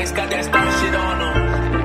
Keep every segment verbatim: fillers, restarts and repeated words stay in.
Ice got that star shit on them.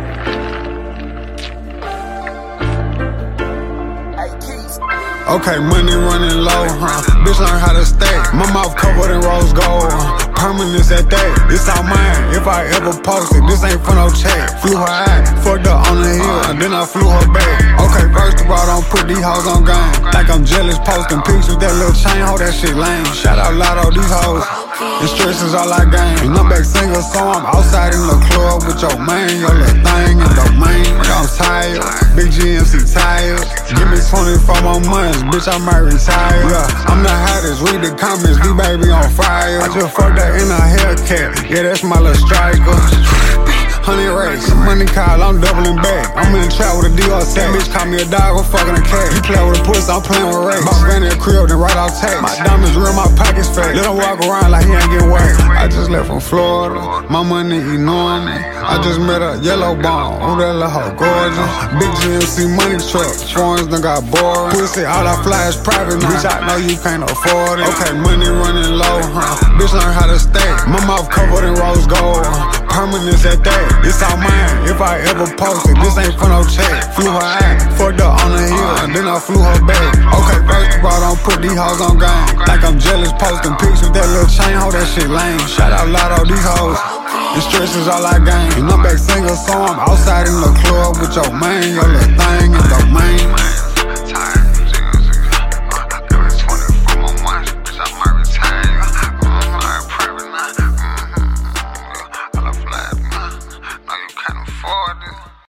Okay, money running low, huh? Bitch learn how to stack. My mouth covered in rose gold, huh? Permanence at that. It's all mine, if I ever post it. This ain't for no check. Flew her out, fucked up on the hill, and then I flew her back. Okay, first of all, don't put these hoes on game. Like I'm jealous, posting pics with that little chain. Hold that shit lame. Shout out Lotto, these hoes. And stress is all I gain. And I'm back single, so I'm outside in the club with your man. Your little thing and domain. I'm tired, big G M C tires. Give me twenty-four more months, bitch, I might retire. Yeah, I'm the hottest, read the comments, D baby on fire. I just fucked that in a Hellcat, yeah, that's my little striker. Hundred racks, money call, I'm doubling back. I'm in the trap with a D R set. Bitch call me a dog, I'm fucking a cat. You play with a pussy, I'm playing with racks. Bought Vanny a crib, then write off tax. My diamonds real, my pockets fat. Let him walk around like he ain't getting whacked. I just left from Florida, my money ignoring it. I just met a yellow bone, oh that little hoe gorgeous. Big G M C money truck, foreigns done got boring. Pussy, all I fly is private, bitch, I know you can't afford it. Okay, money running low, huh? Bitch learn how to stack. My mouth covered in rose gold, huh? Permanence at that. It's all mine, if I ever post it. This ain't for no check. Flew her out, fucked up on the hill, and then I flew her back. Okay, first of all, don't put these hoes on game. Like I'm jealous, posting pics with that little chain. Hold that shit lame. Shout out Lotto, these hoes. And stress is all I gain. And I'm back single, so I'm outside in the club with your man. Your little thing